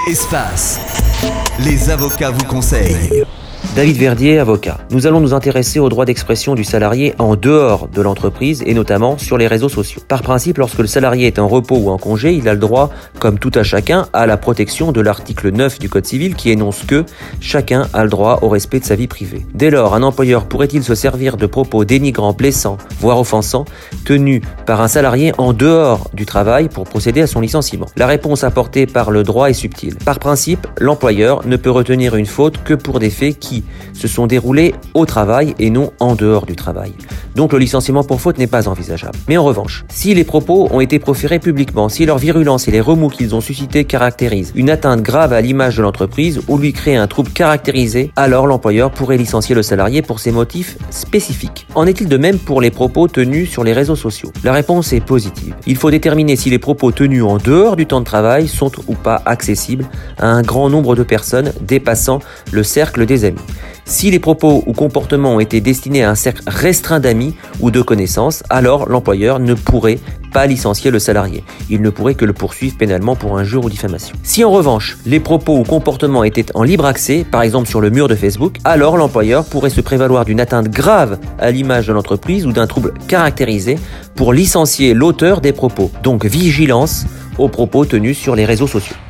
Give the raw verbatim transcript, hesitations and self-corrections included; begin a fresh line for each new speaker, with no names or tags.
Espace. Les avocats vous conseillent.
David Verdier, avocat. Nous allons nous intéresser au droit d'expression du salarié en dehors de l'entreprise et notamment sur les réseaux sociaux. Par principe, lorsque le salarié est en repos ou en congé, il a le droit, comme tout à chacun, à la protection de l'article neuf du Code civil qui énonce que chacun a le droit au respect de sa vie privée. Dès lors, un employeur pourrait-il se servir de propos dénigrants, blessants, voire offensants, tenus par un salarié en dehors du travail pour procéder à son licenciement? La réponse apportée par le droit est subtile. Par principe, l'employeur ne peut retenir une faute que pour des faits qui se sont déroulés au travail et non en dehors du travail. Donc le licenciement pour faute n'est pas envisageable. Mais en revanche, si les propos ont été proférés publiquement, si leur virulence et les remous qu'ils ont suscités caractérisent une atteinte grave à l'image de l'entreprise ou lui créent un trouble caractérisé, alors l'employeur pourrait licencier le salarié pour ces motifs spécifiques. En est-il de même pour les propos tenus sur les réseaux sociaux? La réponse est positive. Il faut déterminer si les propos tenus en dehors du temps de travail sont ou pas accessibles à un grand nombre de personnes dépassant le cercle des amis. Si les propos ou comportements ont été destinés à un cercle restreint d'amis ou de connaissances, alors l'employeur ne pourrait pas licencier le salarié. Il ne pourrait que le poursuivre pénalement pour injure ou diffamation. Si en revanche, les propos ou comportements étaient en libre accès, par exemple sur le mur de Facebook, alors l'employeur pourrait se prévaloir d'une atteinte grave à l'image de l'entreprise ou d'un trouble caractérisé pour licencier l'auteur des propos. Donc vigilance aux propos tenus sur les réseaux sociaux.